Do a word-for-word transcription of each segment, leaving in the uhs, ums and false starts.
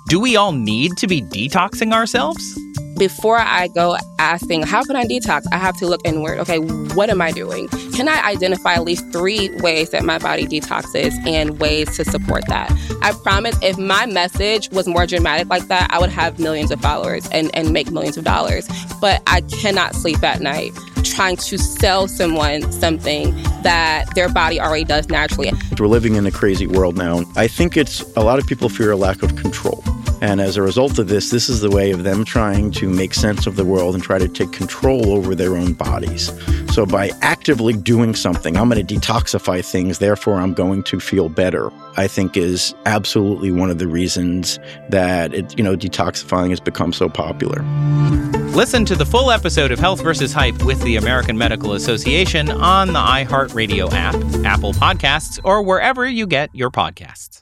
Do we all need to be detoxing ourselves? Before I go asking, how can I detox? I have to look inward. Okay, what am I doing? Can I identify at least three ways that my body detoxes and ways to support that? I promise if my message was more dramatic like that, I would have millions of followers and, and make millions of dollars. But I cannot sleep at night trying to sell someone something that their body already does naturally. We're living in a crazy world now. I think it's a lot of people fear a lack of control. And as a result of this, this is the way of them trying to make sense of the world and try to take control over their own bodies. So by actively doing something, I'm going to detoxify things, therefore I'm going to feel better, I think is absolutely one of the reasons that it, you know, detoxifying has become so popular. Listen to the full episode of Health versus. Hype with the American Medical Association on the iHeartRadio app, Apple Podcasts, or wherever you get your podcasts.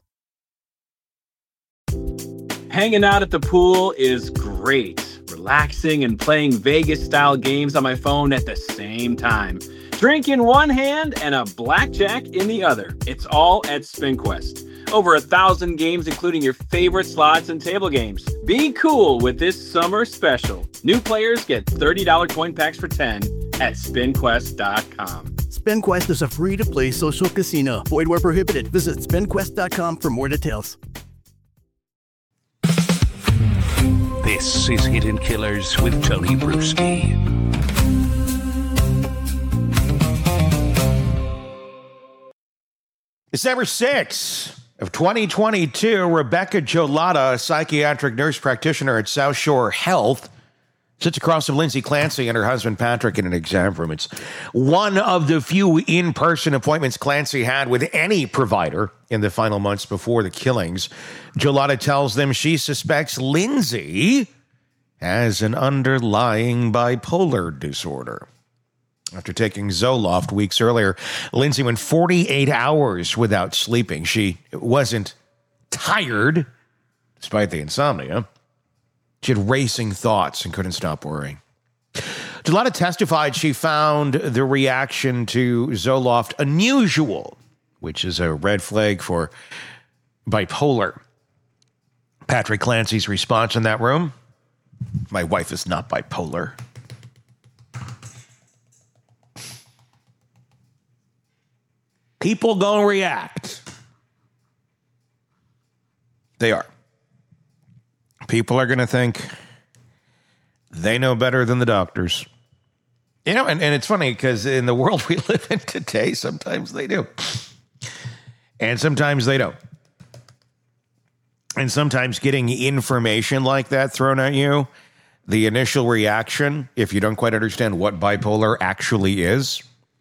Hanging out at the pool is great. Relaxing and playing Vegas-style games on my phone at the same time. Drink in one hand and a blackjack in the other. It's all at SpinQuest. Over a thousand games, including your favorite slots and table games. Be cool with this summer special. New players get thirty dollars coin packs for ten at spin quest dot com. SpinQuest is a free-to-play social casino. Void where prohibited. Visit spin quest dot com for more details. This is Hidden Killers with Tony Bruschi. December sixth of twenty twenty-two, Rebecca Jolata, a psychiatric nurse practitioner at South Shore Health, sits across from Lindsay Clancy and her husband Patrick in an exam room. It's one of the few in-person appointments Clancy had with any provider in the final months before the killings. Jolata tells them she suspects Lindsay has an underlying bipolar disorder. After taking Zoloft weeks earlier, Lindsay went forty-eight hours without sleeping. She wasn't tired, despite the insomnia. She had racing thoughts and couldn't stop worrying. Jolata testified she found the reaction to Zoloft unusual, which is a red flag for bipolar. Patrick Clancy's response in that room: my wife is not bipolar. People gonna react. They are. People are gonna think they know better than the doctors. You know, and, and it's funny because in the world we live in today, sometimes they do. And sometimes they don't. And sometimes getting information like that thrown at you, the initial reaction, if you don't quite understand what bipolar actually is,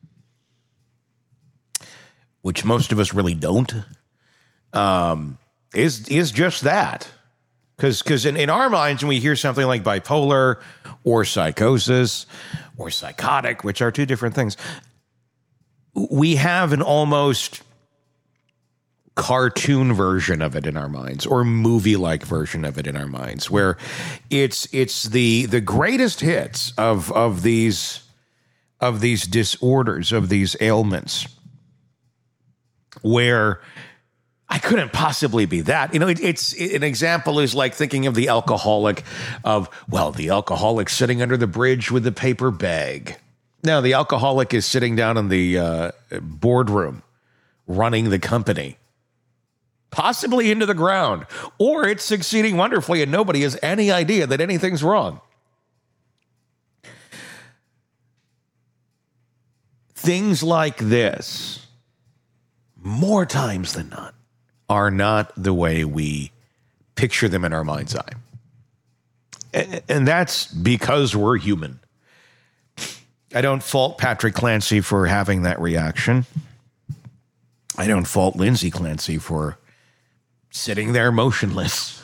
which most of us really don't, um, is is just that. Because because in, in our minds, when we hear something like bipolar or psychosis or psychotic, which are two different things, we have an almost cartoon version of it in our minds, or movie-like version of it in our minds, where it's it's the the greatest hits of of these of these disorders, of these ailments, where I couldn't possibly be that. You know, it, it's it, an example is like thinking of the alcoholic of, well, the alcoholic sitting under the bridge with the paper bag. No, the alcoholic is sitting down in the uh, boardroom running the company, possibly into the ground, or it's succeeding wonderfully and nobody has any idea that anything's wrong. Things like this, more times than not, are not the way we picture them in our mind's eye. And that's because we're human. I don't fault Patrick Clancy for having that reaction. I don't fault Lindsay Clancy for sitting there motionless,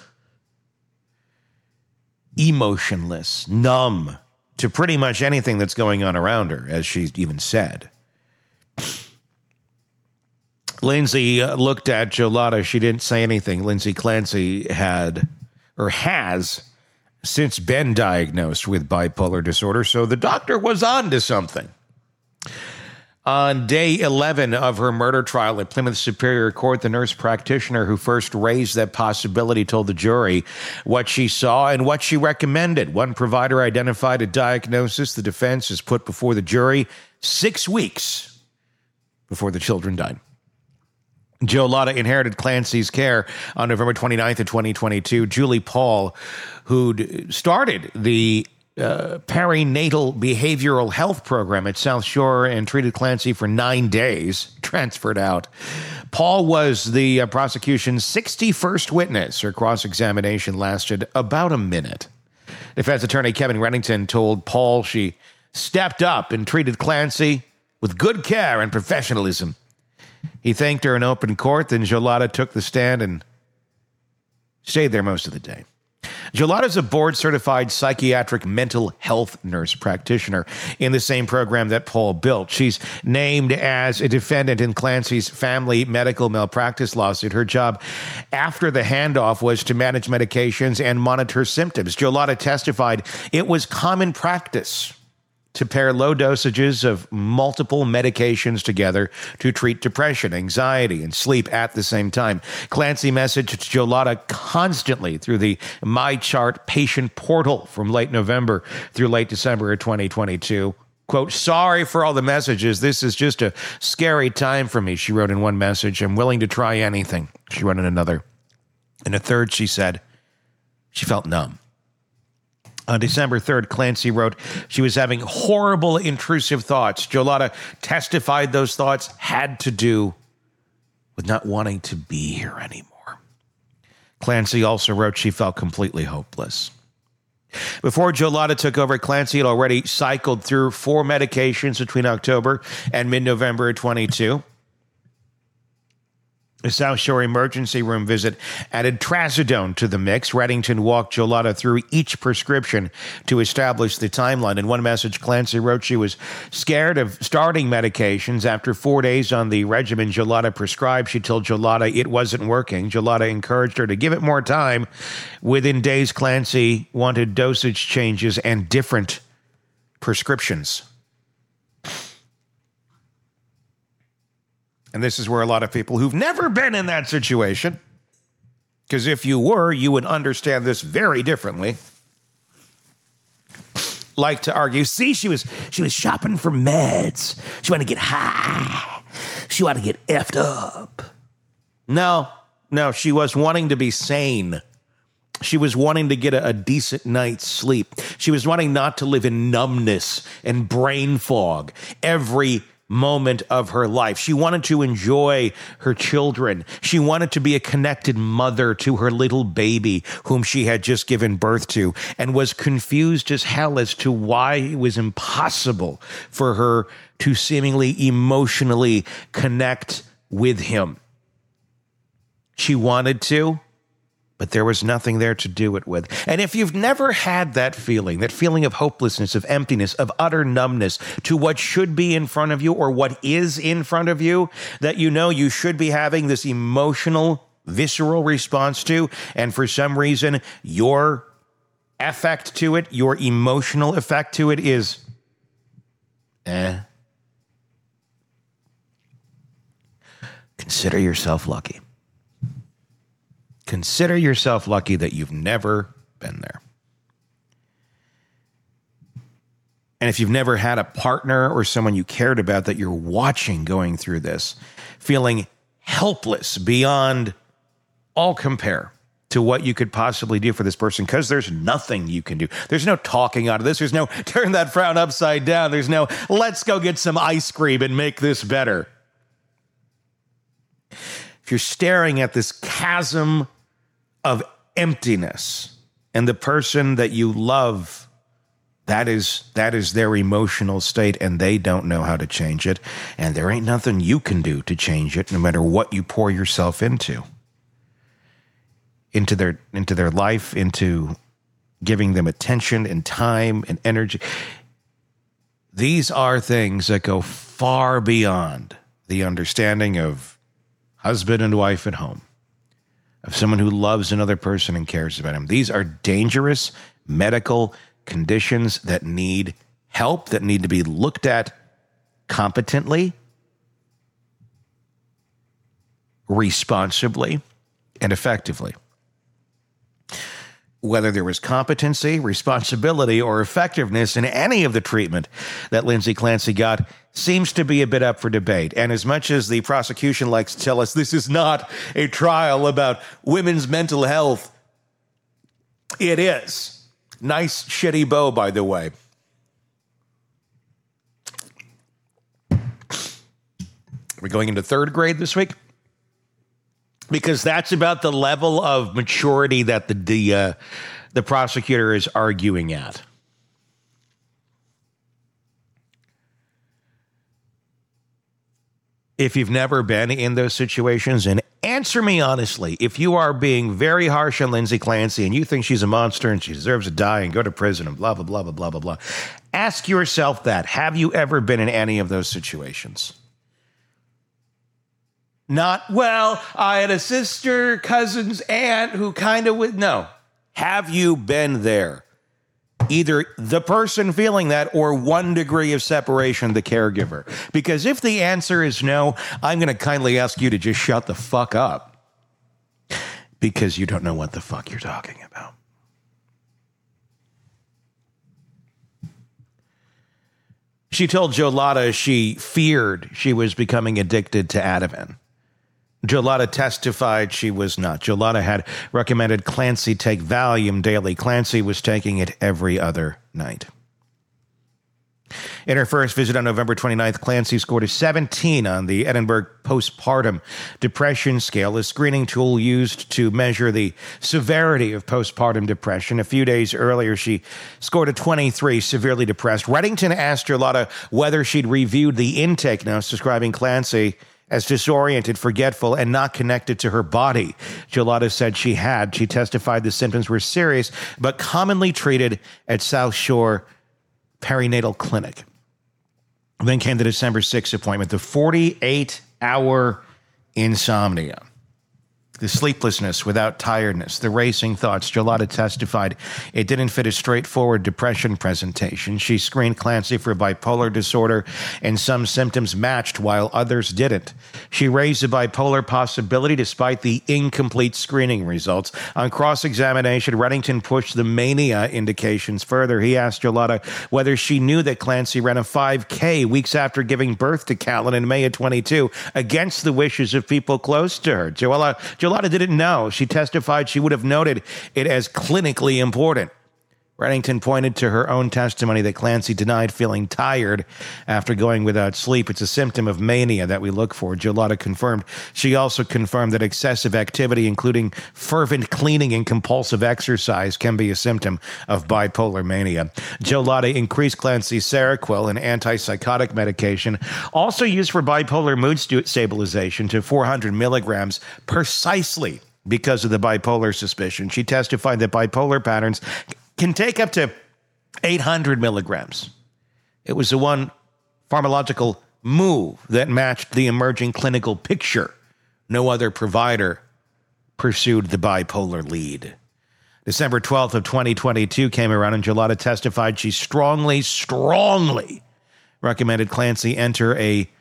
emotionless, numb to pretty much anything that's going on around her, as she even said. Lindsay uh, looked at Jolata. She didn't say anything. Lindsay Clancy had, or has, since been diagnosed with bipolar disorder, so the doctor was on to something. On day eleven of her murder trial at Plymouth Superior Court, the nurse practitioner who first raised that possibility told the jury what she saw and what she recommended. One provider identified a diagnosis the defense has put before the jury six weeks before the children died. Joe Latta inherited Clancy's care on November twenty-ninth of twenty twenty-two. Julie Paul, who'd started the uh, perinatal behavioral health program at South Shore and treated Clancy for nine days, transferred out. Paul was the uh, prosecution's sixty-first witness. Her cross-examination lasted about a minute. Defense attorney Kevin Reddington told Paul she stepped up and treated Clancy with good care and professionalism. He thanked her in open court, then Joe Latta took the stand and stayed there most of the day. Joe Latta is a board-certified psychiatric mental health nurse practitioner in the same program that Paul built. She's named as a defendant in Clancy's family medical malpractice lawsuit. Her job after the handoff was to manage medications and monitor symptoms. Joe Latta testified it was common practice to pair low dosages of multiple medications together to treat depression, anxiety, and sleep at the same time. Clancy messaged Joe Latta constantly through the MyChart patient portal from late November through late December of twenty twenty-two. Quote, sorry for all the messages. This is just a scary time for me, she wrote in one message. I'm willing to try anything, she wrote in another. In a third, she said she felt numb. On December third, Clancy wrote she was having horrible, intrusive thoughts. Joe Latta testified those thoughts had to do with not wanting to be here anymore. Clancy also wrote she felt completely hopeless. Before Joe Latta took over, Clancy had already cycled through four medications between October and mid-November of twenty-two. A South Shore emergency room visit added trazodone to the mix. Reddington walked Joe Latta through each prescription to establish the timeline. In one message, Clancy wrote she was scared of starting medications. After four days on the regimen Joe Latta prescribed, she told Joe Latta it wasn't working. Joe Latta encouraged her to give it more time. Within days, Clancy wanted dosage changes and different prescriptions. And this is where a lot of people who've never been in that situation, because if you were, you would understand this very differently, like to argue, see, she was she was shopping for meds. She wanted to get high. She wanted to get effed up. No, no, she was wanting to be sane. She was wanting to get a, a decent night's sleep. She was wanting not to live in numbness and brain fog every moment of her life. She wanted to enjoy her children. She wanted to be a connected mother to her little baby whom she had just given birth to, and was confused as hell as to why it was impossible for her to seemingly emotionally connect with him. She wanted to, but there was nothing there to do it with. And if you've never had that feeling, that feeling of hopelessness, of emptiness, of utter numbness to what should be in front of you or what is in front of you, that you know you should be having this emotional, visceral response to, and for some reason your effect to it, your emotional effect to it is, eh. Consider yourself lucky. Consider yourself lucky that you've never been there. And if you've never had a partner or someone you cared about that you're watching going through this, feeling helpless beyond all compare to what you could possibly do for this person, because there's nothing you can do. There's no talking out of this. There's no turn that frown upside down. There's no let's go get some ice cream and make this better. If you're staring at this chasm of emptiness, and the person that you love, that is that is their emotional state, and they don't know how to change it, and there ain't nothing you can do to change it, no matter what you pour yourself into into their into their life, into giving them attention and time and energy. These are things that go far beyond the understanding of husband and wife at home, of someone who loves another person and cares about him. These are dangerous medical conditions that need help, that need to be looked at competently, responsibly and effectively. Whether there was competency, responsibility, or effectiveness in any of the treatment that Lindsay Clancy got seems to be a bit up for debate. And as much as the prosecution likes to tell us this is not a trial about women's mental health, it is. Nice, shitty bow, by the way. We're going into third grade this week, because that's about the level of maturity that the the, uh, the prosecutor is arguing at. If you've never been in those situations, and answer me honestly, if you are being very harsh on Lindsay Clancy and you think she's a monster and she deserves to die and go to prison and blah, blah, blah, blah, blah, blah, blah, ask yourself that. Have you ever been in any of those situations? Not, well, I had a sister, cousin's aunt who kind of would. No. Have you been there? Either the person feeling that or one degree of separation, the caregiver. Because if the answer is no, I'm going to kindly ask you to just shut the fuck up. Because you don't know what the fuck you're talking about. She told Joe Latta she feared she was becoming addicted to Ativan. Joe Latta testified she was not. Joe Latta had recommended Clancy take Valium daily. Clancy was taking it every other night. In her first visit on November twenty-ninth, Clancy scored a seventeen on the Edinburgh Postpartum Depression Scale, a screening tool used to measure the severity of postpartum depression. A few days earlier, she scored a twenty-three, severely depressed. Reddington asked Joe Latta whether she'd reviewed the intake notes describing Clancy as disoriented, forgetful, and not connected to her body. Joe Latta said she had. She testified the symptoms were serious, but commonly treated at South Shore Perinatal Clinic. Then came the December sixth appointment, the forty-eight hour insomnia. The sleeplessness without tiredness, the racing thoughts. Joe Latta testified it didn't fit a straightforward depression presentation. She screened Clancy for bipolar disorder, and some symptoms matched while others didn't. She raised the bipolar possibility despite the incomplete screening results. On cross-examination, Reddington pushed the mania indications further. He asked Joe Latta whether she knew that Clancy ran a five K weeks after giving birth to Callan in May of twenty-two against the wishes of people close to her. Joe Latta, Joe Latta didn't know. She testified she would have noted it as clinically important. Reddington pointed to her own testimony that Clancy denied feeling tired after going without sleep. It's a symptom of mania that we look for. Joe Latta confirmed. She also confirmed that excessive activity, including fervent cleaning and compulsive exercise, can be a symptom of bipolar mania. Joe Latta increased Clancy's Seroquel, an antipsychotic medication, also used for bipolar mood stu- stabilization, to four hundred milligrams precisely because of the bipolar suspicion. She testified that bipolar patterns can take up to eight hundred milligrams. It was the one pharmacological move that matched the emerging clinical picture. No other provider pursued the bipolar lead. December twelfth of twenty twenty-two came around, and Joe Latta testified she strongly, strongly recommended Clancy enter a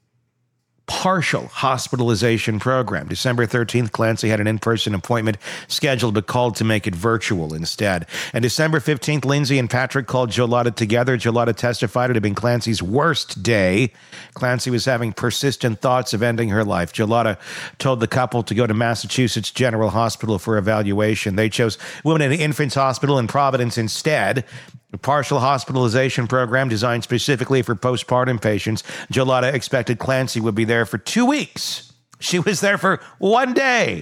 partial hospitalization program. December thirteenth, Clancy had an in-person appointment scheduled but called to make it virtual instead. And December fifteenth, Lindsay and Patrick called Joe Latta together. Joe Latta testified it had been Clancy's worst day. Clancy was having persistent thoughts of ending her life. Joe Latta told the couple to go to Massachusetts General Hospital for evaluation. They chose Women and Infants Hospital in Providence instead. A partial hospitalization program designed specifically for postpartum patients. Joe Latta expected Clancy would be there for two weeks. She was there for one day.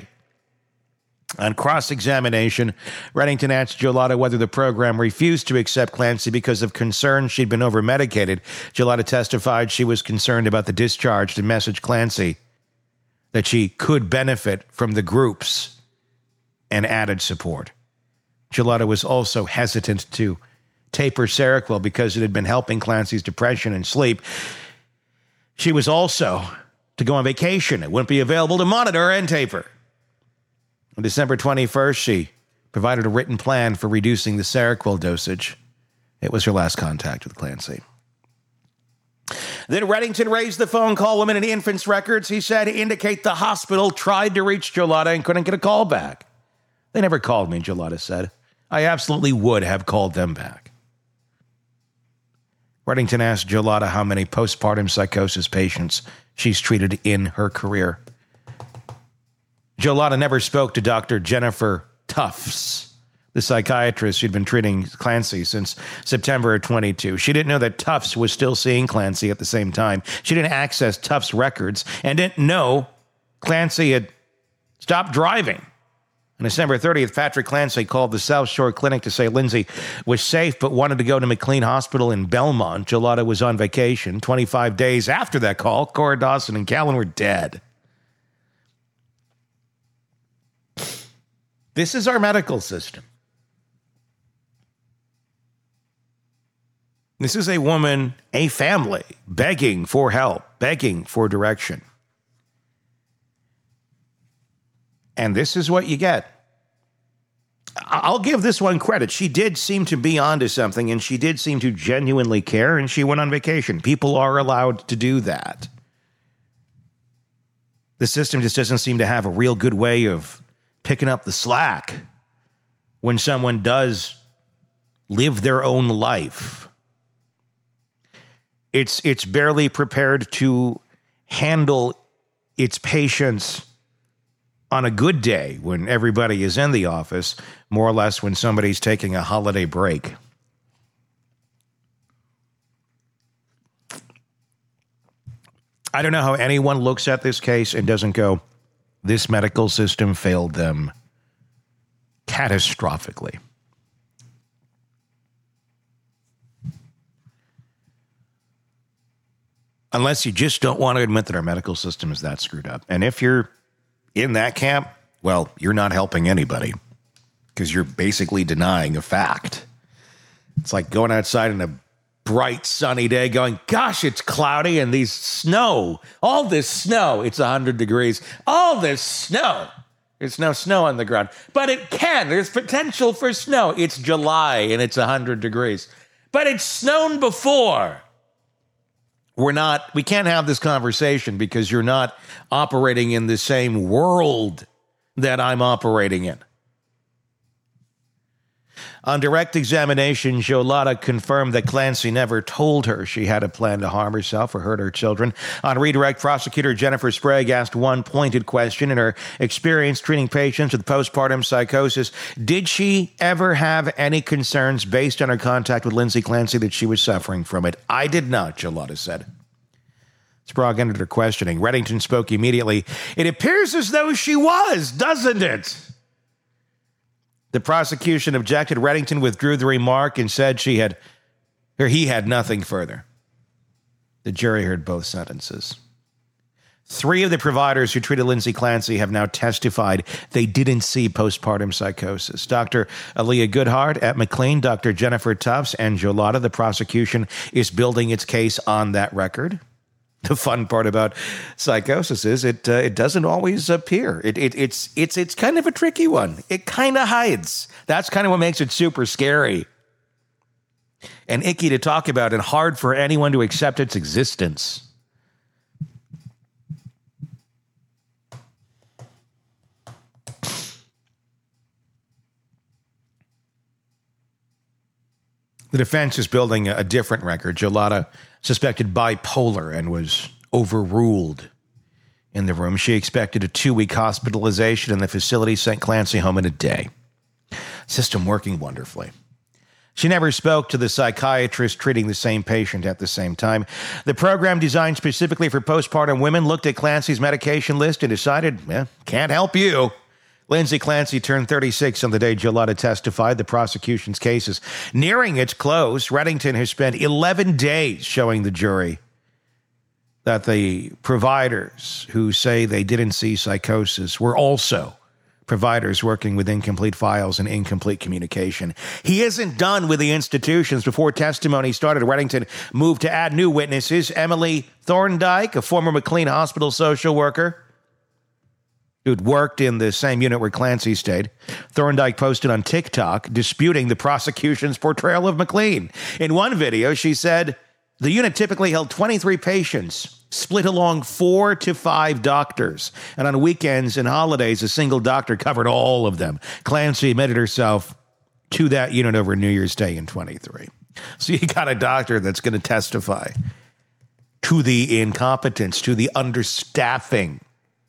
On cross-examination, Reddington asked Joe Latta whether the program refused to accept Clancy because of concerns she'd been over-medicated. Joe Latta testified she was concerned about the discharge to message Clancy that she could benefit from the groups and added support. Joe Latta was also hesitant to taper Seroquel because it had been helping Clancy's depression and sleep. She was also to go on vacation. It wouldn't be available to monitor and taper. On December twenty-first, she provided a written plan for reducing the Seroquel dosage. It was her last contact with Clancy. Then Reddington raised the phone call women and infants records, he said, indicate the hospital tried to reach Gelada and couldn't get a call back. They never called me, Gelada said. I absolutely would have called them back. Reddington asked Gelada how many postpartum psychosis patients she's treated in her career. Gelada never spoke to Doctor Jennifer Tufts, the psychiatrist who'd been treating Clancy since September of twenty-two. She didn't know that Tufts was still seeing Clancy at the same time. She didn't access Tufts' records and didn't know Clancy had stopped driving. On December thirtieth, Patrick Clancy called the South Shore Clinic to say Lindsay was safe but wanted to go to McLean Hospital in Belmont. Gelada was on vacation. twenty-five days after that call, Cora Dawson and Callan were dead. This is our medical system. This is a woman, a family, begging for help, begging for direction. And this is what you get. I'll give this one credit. She did seem to be onto something, and she did seem to genuinely care, and she went on vacation. People are allowed to do that. The system just doesn't seem to have a real good way of picking up the slack when someone does live their own life. It's it's barely prepared to handle its patients on a good day when everybody is in the office, more or less when somebody's taking a holiday break. I don't know how anyone looks at this case and doesn't go, this medical system failed them catastrophically. Unless you just don't want to admit that our medical system is that screwed up. And if you're in that camp, well, you're not helping anybody because you're basically denying a fact. It's like going outside on a bright sunny day going, gosh, it's cloudy and these snow, all this snow, it's one hundred degrees, all this snow. There's no snow on the ground, but it can. There's potential for snow. It's July and it's one hundred degrees, but it's snowed before. We're not, we can't have this conversation because you're not operating in the same world that I'm operating in. On direct examination, Gelada confirmed that Clancy never told her she had a plan to harm herself or hurt her children. On redirect, prosecutor Jennifer Sprague asked one pointed question in her experience treating patients with postpartum psychosis. Did she ever have any concerns based on her contact with Lindsay Clancy that she was suffering from it? I did not, Gelada said. Sprague ended her questioning. Reddington spoke immediately. It appears as though she was, doesn't it? The prosecution objected. Reddington withdrew the remark and said she had, or he had nothing further. The jury heard both sentences. Three of the providers who treated Lindsay Clancy have now testified they didn't see postpartum psychosis. Doctor Aaliyah Goodhart at McLean, Doctor Jennifer Tufts, and Gelada. The prosecution is building its case on that record. The fun part about psychosis is it uh, it doesn't always appear. It, it it's it's it's kind of a tricky one. It kind of hides. That's kind of what makes it super scary and icky to talk about, and hard for anyone to accept its existence. The defense is building a different record. Gelada suspected bipolar and was overruled in the room. She expected a two-week hospitalization, and the facility sent Clancy home in a day. System working wonderfully. She never spoke to the psychiatrist treating the same patient at the same time. The program, designed specifically for postpartum women, looked at Clancy's medication list and decided, eh, can't help you. Lindsay Clancy turned thirty-six on the day Gelada testified. The prosecution's case is nearing its close. Reddington has spent eleven days showing the jury that the providers who say they didn't see psychosis were also providers working with incomplete files and incomplete communication. He isn't done with the institutions. Before testimony started, Reddington moved to add new witnesses. Emily Thorndike, a former McLean Hospital social worker, who'd worked in the same unit where Clancy stayed. Thorndike posted on TikTok disputing the prosecution's portrayal of McLean. In one video, she said, The unit typically held twenty-three patients, split along four to five doctors. And on weekends and holidays, a single doctor covered all of them. Clancy admitted herself to that unit over New Year's Day in twenty-three. So you got a doctor that's going to testify to the incompetence, to the understaffing,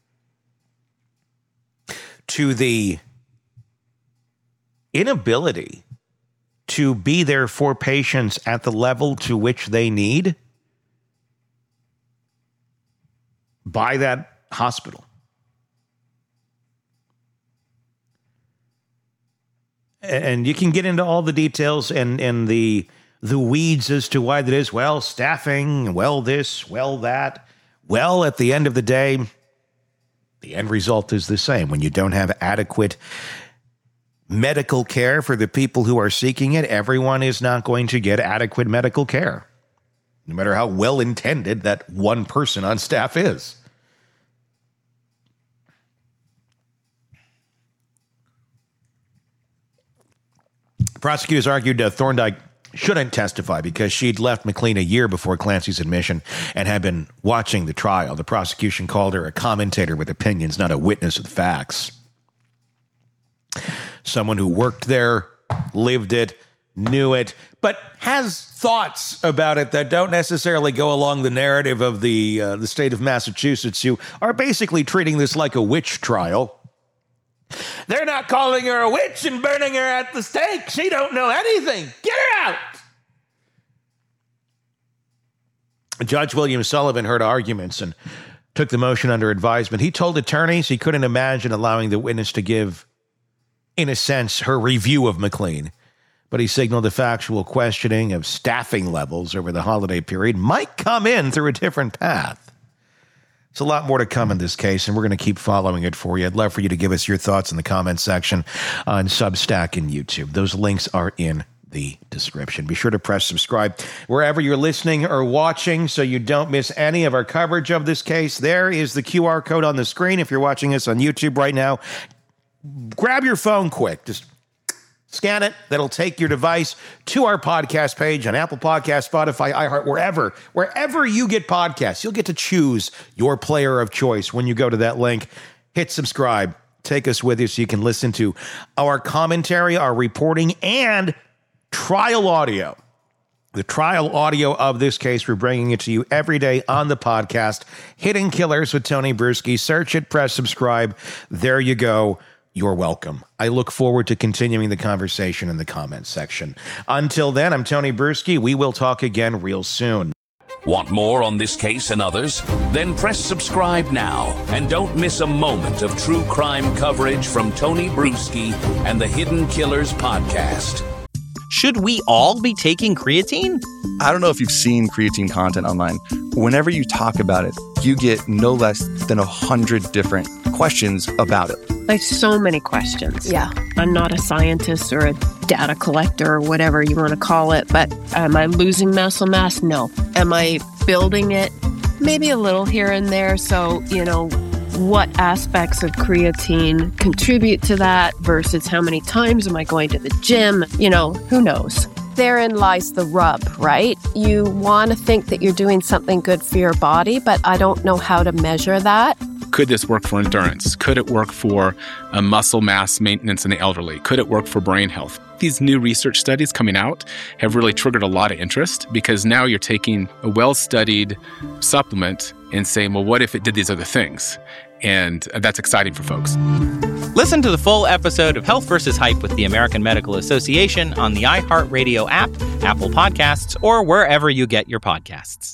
to the inability to be there for patients at the level to which they need by that hospital. And you can get into all the details and, and the the weeds as to why that is. Well, staffing, well this, well that. Well, at the end of the day, the end result is the same. When you don't have adequate medical care for the people who are seeking it, everyone is not going to get adequate medical care, no matter how well-intended that one person on staff is. Prosecutors argued uh, Thorndike shouldn't testify because she'd left McLean a year before Clancy's admission and had been watching the trial. The prosecution called her a commentator with opinions, not a witness with facts. Someone who worked there, lived it, knew it, but has thoughts about it that don't necessarily go along the narrative of the uh, the state of Massachusetts, who are basically treating this like a witch trial. They're not calling her a witch and burning her at the stake. She don't know anything. Get her out. Judge William Sullivan heard arguments and took the motion under advisement. He told attorneys he couldn't imagine allowing the witness to give, in a sense, her review of McLean. But he signaled the factual questioning of staffing levels over the holiday period might come in through a different path. It's a lot more to come in this case, and we're going to keep following it for you. I'd love for you to give us your thoughts in the comments section on Substack and YouTube. Those links are in the description. Be sure to press subscribe wherever you're listening or watching so you don't miss any of our coverage of this case. There is the Q R code on the screen. If you're watching us on YouTube right now, grab your phone quick. Just scan it. That'll take your device to our podcast page on Apple Podcasts, Spotify, iHeart, wherever. Wherever you get podcasts, you'll get to choose your player of choice when you go to that link. Hit subscribe. Take us with you so you can listen to our commentary, our reporting, and trial audio. The trial audio of this case, we're bringing it to you every day on the podcast. Hidden Killers with Tony Bruschi. Search it, press subscribe. There you go. You're welcome. I look forward to continuing the conversation in the comments section. Until then, I'm Tony Bruschi. We will talk again real soon. Want more on this case and others? Then press subscribe now and don't miss a moment of true crime coverage from Tony Bruschi and the Hidden Killers podcast. Should we all be taking creatine? I don't know if you've seen creatine content online. Whenever you talk about it, you get no less than a hundred different questions about it. Like so many questions. Yeah. I'm not a scientist or a data collector or whatever you want to call it, but am I losing muscle mass? No. Am I building it? Maybe a little here and there. So, you know, what aspects of creatine contribute to that versus how many times am I going to the gym? You know, who knows? Therein lies the rub, right? You want to think that you're doing something good for your body, but I don't know how to measure that. Could this work for endurance? Could it work for uh, muscle mass maintenance in the elderly? Could it work for brain health? These new research studies coming out have really triggered a lot of interest because now you're taking a well-studied supplement and saying, well, what if it did these other things? And that's exciting for folks. Listen to the full episode of Health versus Hype with the American Medical Association on the iHeartRadio app, Apple Podcasts, or wherever you get your podcasts.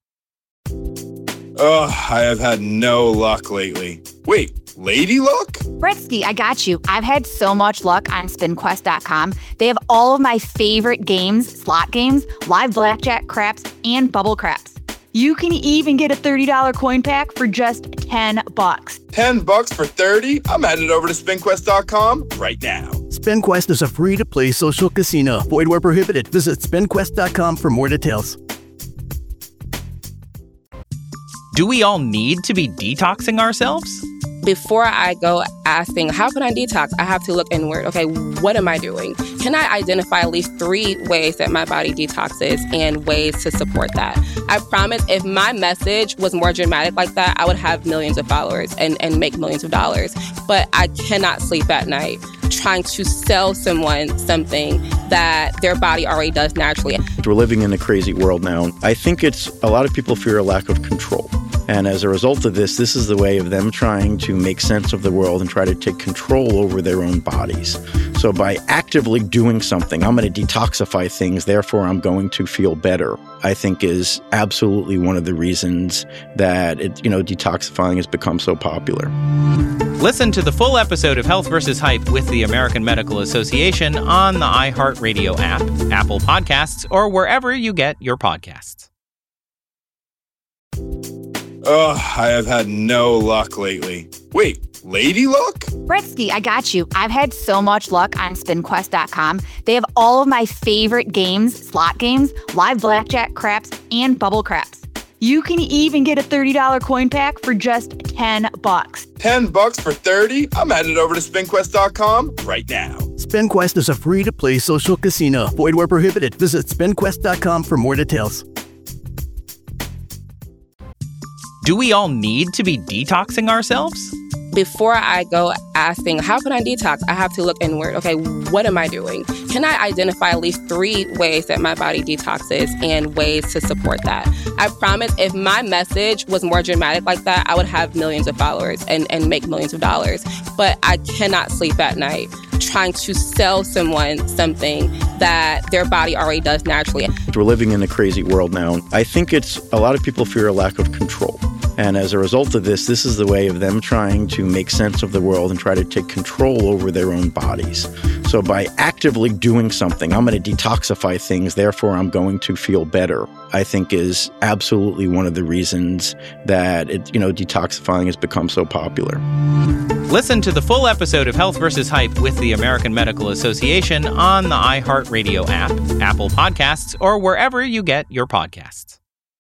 Ugh, I have had no luck lately. Wait, lady luck? Bretsky, I got you. I've had so much luck on spin quest dot com. They have all of my favorite games, slot games, live blackjack, craps, and bubble craps. You can even get a thirty dollars coin pack for just ten bucks. ten bucks for thirty? I'm headed over to spin quest dot com right now. SpinQuest is a free-to-play social casino. Void where prohibited. Visit spin quest dot com for more details. Do we all need to be detoxing ourselves? Before I go asking, how can I detox? I have to look inward. Okay, what am I doing? Can I identify at least three ways that my body detoxes and ways to support that? I promise if my message was more dramatic like that, I would have millions of followers and, and make millions of dollars. But I cannot sleep at night trying to sell someone something that their body already does naturally. We're living in a crazy world now. I think it's a lot of people fear a lack of control. And as a result of this, this is the way of them trying to make sense of the world and try to take control over their own bodies. So by actively doing something, I'm going to detoxify things, therefore I'm going to feel better, I think is absolutely one of the reasons that it, you know, detoxifying has become so popular. Listen to the full episode of Health versus Hype with the American Medical Association on the iHeartRadio app, Apple Podcasts, or wherever you get your podcasts. Ugh, I have had no luck lately. Wait, lady luck? Britsky, I got you. I've had so much luck on spin quest dot com. They have all of my favorite games, slot games, live blackjack, craps, and bubble craps. You can even get a thirty dollars coin pack for just ten bucks. ten bucks for thirty? I'm headed over to spin quest dot com right now. SpinQuest is a free-to-play social casino. Void where prohibited. Visit spin quest dot com for more details. Do we all need to be detoxing ourselves? Before I go asking, how can I detox? I have to look inward. Okay, what am I doing? Can I identify at least three ways that my body detoxes and ways to support that? I promise if my message was more dramatic like that, I would have millions of followers and, and make millions of dollars. But I cannot sleep at night trying to sell someone something that their body already does naturally. We're living in a crazy world now. I think it's a lot of people fear a lack of control. And as a result of this, this is the way of them trying to make sense of the world and try to take control over their own bodies. So by actively doing something, I'm going to detoxify things, therefore I'm going to feel better, I think is absolutely one of the reasons that it, you know, detoxifying has become so popular. Listen to the full episode of Health versus Hype with the American Medical Association on the iHeartRadio app, Apple Podcasts, or wherever you get your podcasts.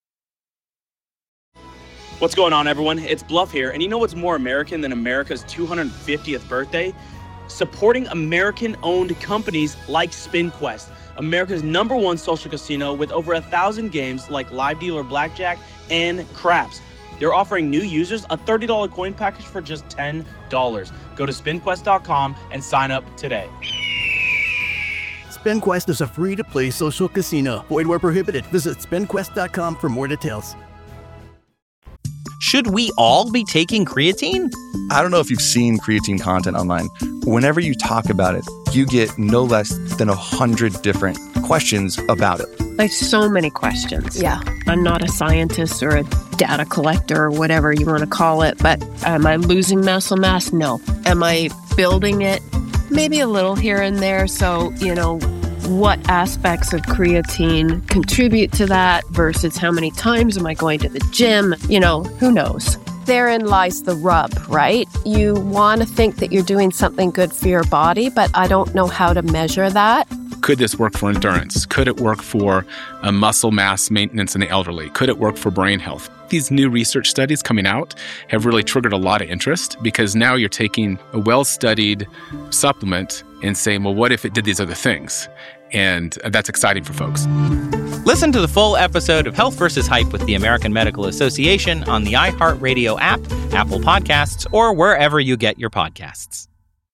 What's going on, everyone? It's Bluff here, and you know what's more American than America's two hundred fiftieth birthday? Supporting American-owned companies like SpinQuest, America's number one social casino with over a thousand games like live dealer blackjack and craps. They're offering new users a thirty dollars coin package for just ten dollars. Go to spin quest dot com and sign up today. SpinQuest is a free-to-play social casino. Void where prohibited. Visit spin quest dot com for more details. Should we all be taking creatine? I don't know if you've seen creatine content online. Whenever you talk about it, you get no less than a hundred different questions about it. Like so many questions. Yeah. I'm not a scientist or a data collector or whatever you want to call it, but am I losing muscle mass? No. Am I building it? Maybe a little here and there. So, you know, what aspects of creatine contribute to that versus how many times am I going to the gym? You know, who knows? Therein lies the rub, right? You want to think that you're doing something good for your body, but I don't know how to measure that. Could this work for endurance? Could it work for uh, muscle mass maintenance in the elderly? Could it work for brain health? These new research studies coming out have really triggered a lot of interest because now you're taking a well-studied supplement and saying, well, what if it did these other things? And that's exciting for folks. Listen to the full episode of Health versus Hype with the American Medical Association on the iHeartRadio app, Apple Podcasts, or wherever you get your podcasts.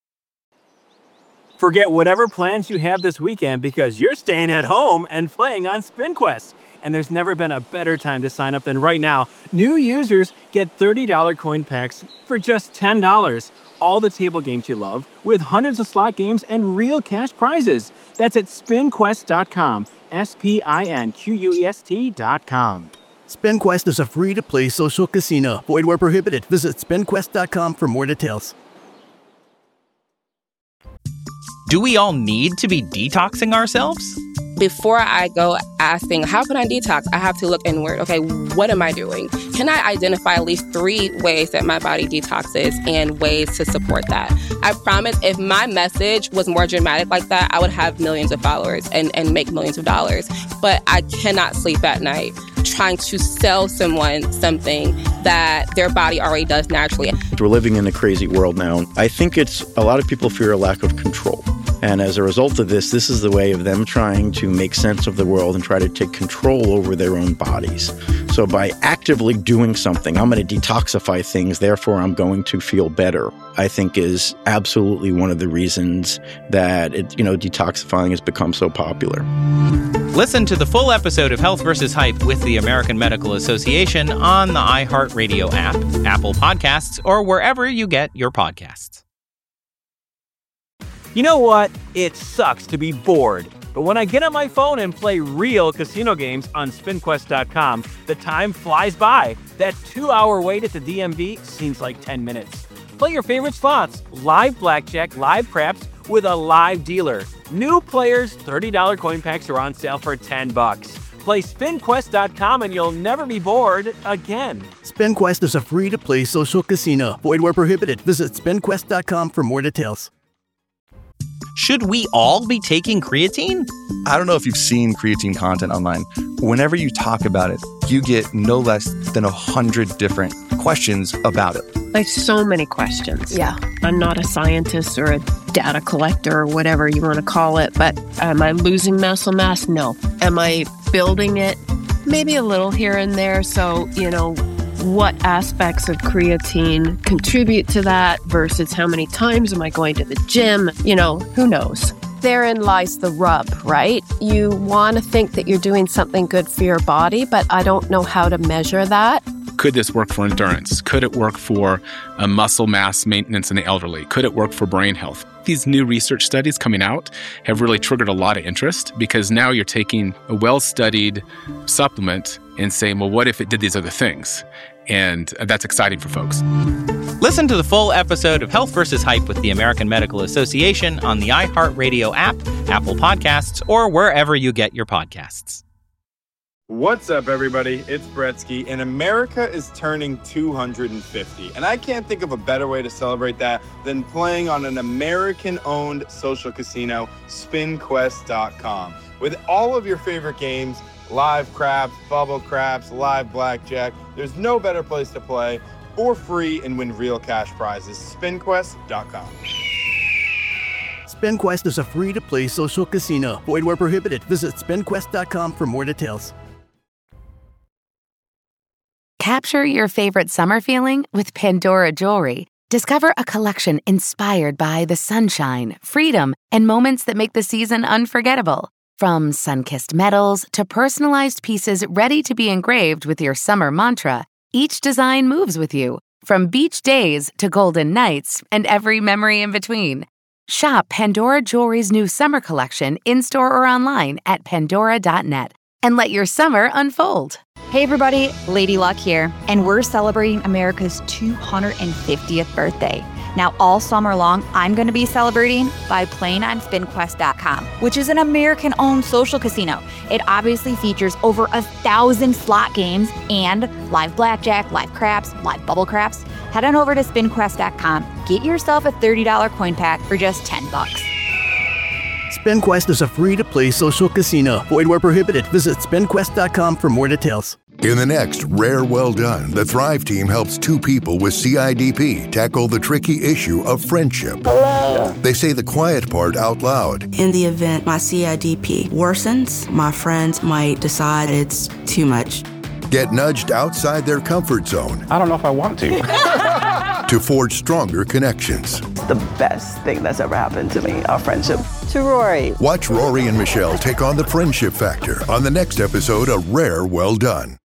Forget whatever plans you have this weekend because you're staying at home and playing on SpinQuest. And there's never been a better time to sign up than right now. New users get thirty dollars coin packs for just ten dollars. All the table games you love with hundreds of slot games and real cash prizes. That's at spin quest dot com. S P I N Q U E S T dot com. SpinQuest is a free-to-play social casino. Void where prohibited. Visit spin quest dot com for more details. Do we all need to be detoxing ourselves? Before I go asking, how can I detox? I have to look inward. Okay, what am I doing? Can I identify at least three ways that my body detoxes and ways to support that? I promise if my message was more dramatic like that, I would have millions of followers and, and make millions of dollars. But I cannot sleep at night trying to sell someone something that their body already does naturally. We're living in a crazy world now. I think it's a lot of people fear a lack of control. And as a result of this, this is the way of them trying to make sense of the world and try to take control over their own bodies. So by actively doing something, I'm going to detoxify things, therefore I'm going to feel better, I think is absolutely one of the reasons that it, you know, detoxifying has become so popular. Listen to the full episode of Health versus Hype with the American Medical Association on the iHeartRadio app, Apple Podcasts, or wherever you get your podcasts. You know what? It sucks to be bored. But when I get on my phone and play real casino games on spin quest dot com, the time flies by. That two-hour wait at the D M V seems like ten minutes. Play your favorite slots, live blackjack, live craps, with a live dealer. New players, thirty dollars coin packs are on sale for ten bucks. Play spin quest dot com and you'll never be bored again. SpinQuest is a free-to-play social casino. Void where prohibited. Visit spin quest dot com for more details. Should we all be taking creatine? I don't know if you've seen creatine content online. Whenever you talk about it, you get no less than a hundred different questions about it. Like so many questions. Yeah. I'm not a scientist or a data collector or whatever you want to call it, but am I losing muscle mass? No. Am I building it? Maybe a little here and there. So, you know, what aspects of creatine contribute to that versus how many times am I going to the gym? You know, who knows? Therein lies the rub, right? You want to think that you're doing something good for your body, but I don't know how to measure that. Could this work for endurance? Could it work for uh, muscle mass maintenance in the elderly? Could it work for brain health? These new research studies coming out have really triggered a lot of interest because now you're taking a well-studied supplement and saying, well, what if it did these other things? And that's exciting for folks. Listen to the full episode of Health versus Hype with the American Medical Association on the iHeartRadio app, Apple Podcasts, or wherever you get your podcasts. What's up, everybody? It's Bretsky, and America is turning two hundred fifty. And I can't think of a better way to celebrate that than playing on an American-owned social casino, spin quest dot com. With all of your favorite games, live craps, bubble craps, live blackjack, there's no better place to play for free and win real cash prizes. spin quest dot com. SpinQuest is a free-to-play social casino. Void where prohibited. Visit spin quest dot com for more details. Capture your favorite summer feeling with Pandora Jewelry. Discover a collection inspired by the sunshine, freedom, and moments that make the season unforgettable. From sun-kissed metals to personalized pieces ready to be engraved with your summer mantra, each design moves with you, from beach days to golden nights and every memory in between. Shop Pandora Jewelry's new summer collection in-store or online at pandora dot net and let your summer unfold. Hey everybody, Lady Luck here, and we're celebrating America's two hundred fiftieth birthday. Now, all summer long, I'm going to be celebrating by playing on spin quest dot com, which is an American-owned social casino. It obviously features over a thousand slot games and live blackjack, live craps, live bubble craps. Head on over to spin quest dot com. Get yourself a thirty dollars coin pack for just ten bucks. SpinQuest is a free-to-play social casino. Void where prohibited. Visit spin quest dot com for more details. In the next Rare Well Done, the Thrive team helps two people with C I D P tackle the tricky issue of friendship. Hello. They say the quiet part out loud. In the event my C I D P worsens, my friends might decide it's too much. Get nudged outside their comfort zone. I don't know if I want to. To forge stronger connections. The best thing that's ever happened to me, our friendship. To Rory. Watch Rory and Michelle take on the friendship factor on the next episode of Rare Well Done.